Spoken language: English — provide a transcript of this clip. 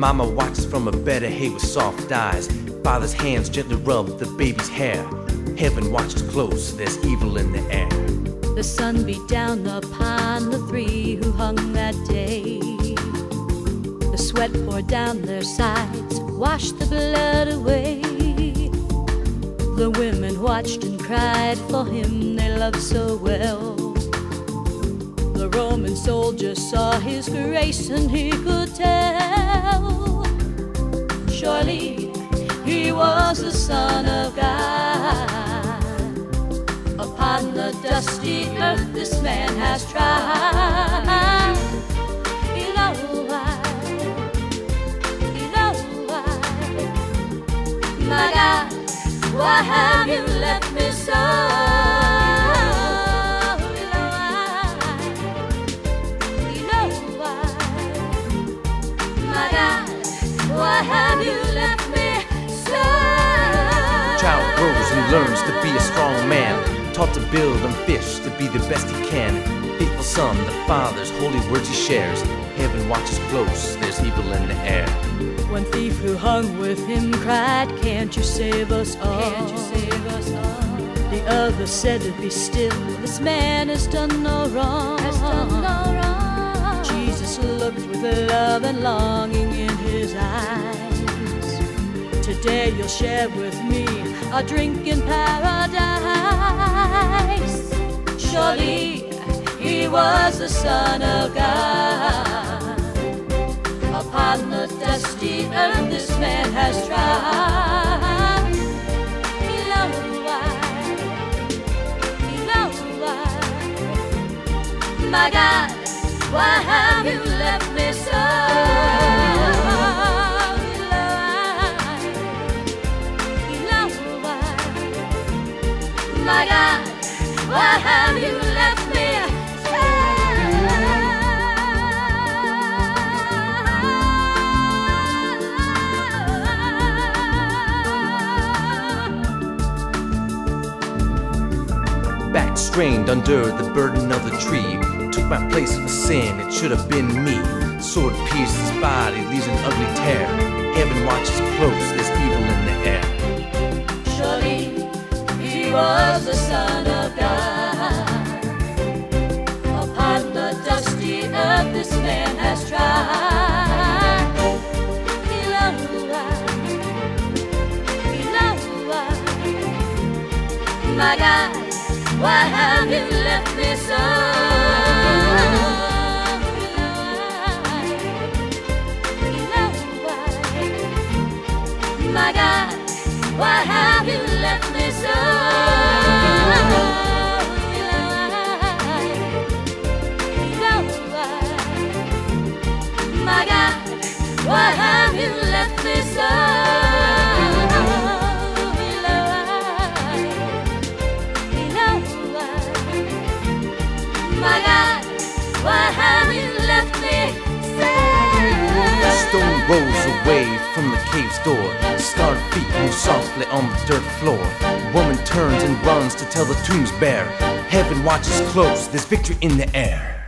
Mama watches from a bed of hay with soft eyes. Father's hands gently rub the baby's hair. Heaven watches close, there's evil in the air. The sun beat down upon the three who hung that day. The sweat poured down their sides, washed the blood away. The women watched and cried for him they loved so well. The Roman soldier saw his grace and he could tell. Surely he was the Son of God. Upon the dusty earth this man has tried. You know why? You know why? My God, why have you left me so? Why have you left me so? Child grows and learns to be a strong man, taught to build and fish to be the best he can. Faithful son, the Father's holy words he shares. Heaven watches close, there's evil in the air. One thief who hung with him cried, can't you save us all? Can't you save us all? The other said, be still, this man has done no wrong. Has done no wrong. Jesus looked with love and longing in his eyes. Today you'll share with me a drink in paradise. Surely he was the Son of God. Upon the dusty earth this man has tried. He knows why. He knows why. My God, why have you left me so? My God, why have you left me so? Back strained under the burden of the tree. Took my place for sin, it should have been me. Sword pierced his body, leaves an ugly tear. Heaven watches close, there's evil in the air. Surely he was the Son of God. Upon the dusty earth this man has tried. He knows why. He knows why. My God, why have you left me so? My God, why have you left me so? My God, why have you left me so? My God, why have you left me so? The stone rolls away from the cave's door. Scarred feet move softly on the dirt floor. Woman turns and runs to tell the tomb's bare. Heaven watches close, there's victory in the air.